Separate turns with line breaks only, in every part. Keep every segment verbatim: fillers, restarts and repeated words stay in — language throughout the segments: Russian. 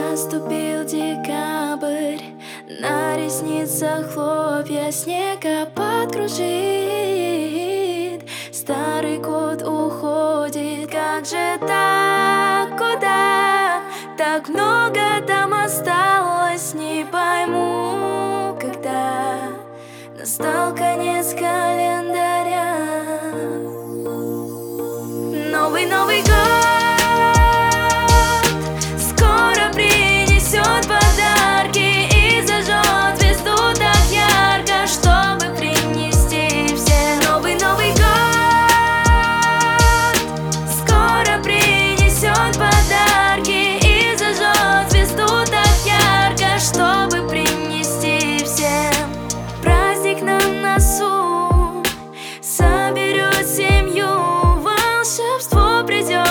Наступил декабрь, на ресницах хлопья снега подкружит. Старый год уходит, как же так, куда? Так много там осталось, не пойму, когда настал конец календаря. Новый, Новый год скоро принесет подарки и зажжет звезду так ярко, чтобы принести всем. Новый, Новый год скоро принесет подарки и зажжет звезду так ярко, чтобы принести всем. Праздник на носу соберет семью, волшебство придет.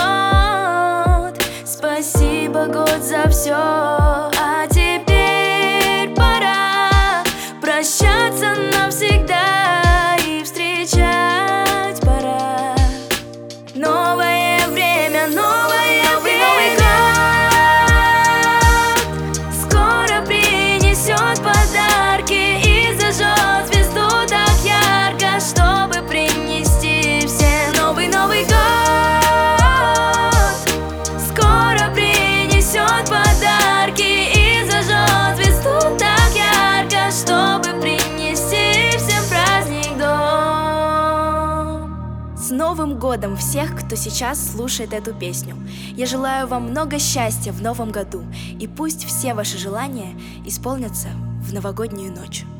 Спасибо, год, за все. А теперь пора прощаться навсегда и встречать пора. Новое время, новое Новый, Новый год скоро принесет подарки и зажжет звезду так ярко, чтобы принести всем. Новый, Новый год скоро принесет подарки и зажжет звезду так ярко, чтобы принести всем праздник дом.
С Новым годом всех, кто сейчас слушает эту песню! Я желаю вам много счастья в новом году, и пусть все ваши желания исполнятся в новогоднюю ночь.